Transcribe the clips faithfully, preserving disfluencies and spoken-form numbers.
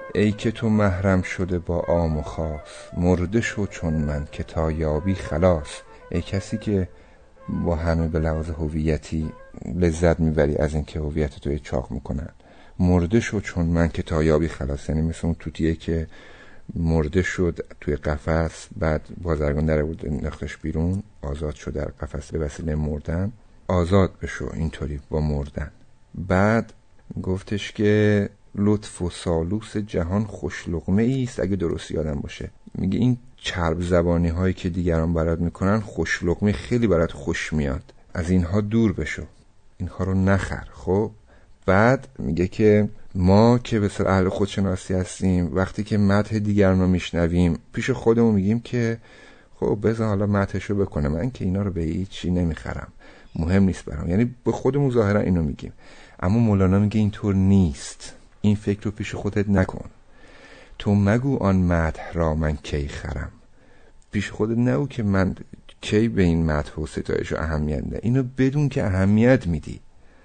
ای که تو محرم شده با عام و خاص، مرده شو چون من که تا یابی خلاص. ای کسی که با همه به لحاظ هویتی لذت میبری از این که هویت تو چاق میکنن، مرده شو چون من که تا یابی خلاص. یعنی مثل اون توتیه که مرده شد توی قفس، بعد بازرگان در بود نختش بیرون، آزاد شد در قفس به وسیله مردن. آزاد بشو اینطوری با مردن. بعد گفتش که لطف و سالوس جهان خوش لقمه ایست، اگه درست یادم باشه. میگه این چرب زبانی هایی که دیگران برات میکنن خوش لقمه، خیلی برات خوش میاد، از اینها دور بشو، اینها رو نخر. خب بعد میگه که ما که به صورت اهل خودشناسی هستیم، وقتی که مدح دیگران رو میشنویم پیش خودمون میگیم که خب بذار حالا مدحشو بکنه، من که اینا رو به هیچی نمیخرم، مهم نیست برام. یعنی به خودمون ظاهرا اینو میگیم، اما مولانا میگه اینطور نیست. این فکر رو پیش خودت نکن. تو مگو آن مدح را من کی خرم. پیش خودت نگو که من کی به این مدح و ستایش و اهمیت ده. اینو بدون که اهمیت میدی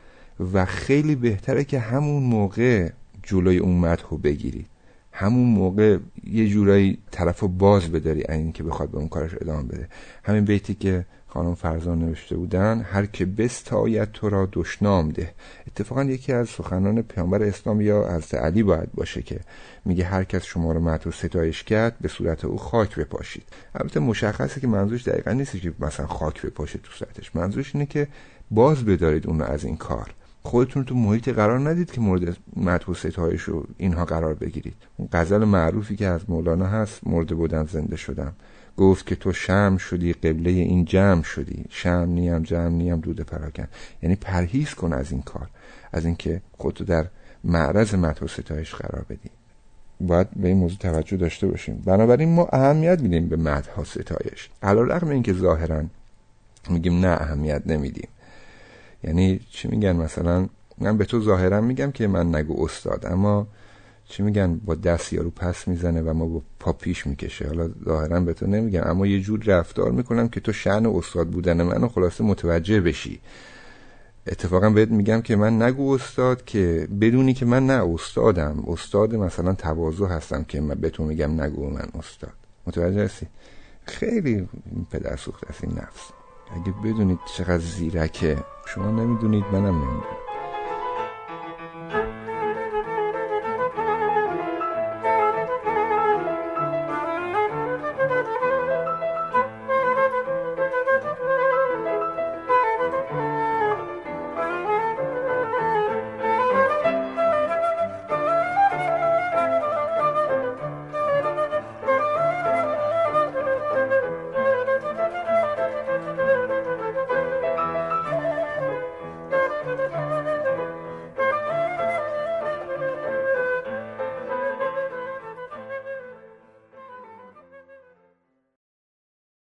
و خیلی بهتره که همون موقع جلوی اون مدح رو بگیری، همون موقع یه جورایی طرفو باز بداری این که بخواد به اون کارش ادامه بده. همین بیتی که خانم فرزان نوشته بودن، هر که بستاید تو را دشنام ده. اتفاقا یکی از سخنان پیامبر اسلام یا حضرت علی باید باشه که میگه هر کس شما رو مدح و ستایش کرد به صورت او خاک بپاشید. البته مشخصه که منظورش دقیقاً نیست که مثلا خاک بپاشید تو صورتش، منظورش اینه که باز بدارید اون رو از این کار. خودتون تو محیط قرار ندید که مورد مدح و ستایش رو اینها قرار بگیرید. اون غزل معروفی که از مولانا هست، مرده بودم زنده شدم، گفت که تو شمع شدی قبله این جمع شدی، شمع نیم جمع نیم دود پراکن. یعنی پرهیز کن از این کار، از اینکه خودتو در معرض مدح و ستایش قرار بدی. باید به این موضوع توجه داشته باشیم. بنابراین ما اهمیت میدیم به مدح و ستایش، علی‌رغم اینکه ظاهرا میگیم نه اهمیت نمیدیم. یعنی چی میگن؟ مثلا من به تو ظاهرا میگم که من نگو استاد، اما چی میگن؟ با دست یارو پس میزنه و ما با پا پیش میکشه. حالا ظاهرا به تو نمیگم، اما یه جور رفتار میکنم که تو شأن استاد بودن منو خلاصه متوجه بشی. اتفاقا بهت میگم که من نگو استاد، که بدونی که من نه استادم، استاد مثلا تواضع هستم که من به تو میگم نگو من استاد. متوجه هستی؟ خیلی پدر سوخته است این نفس. اگه بدونید چقدر زیرکه، شما نمیدونید، منم نمیدونم.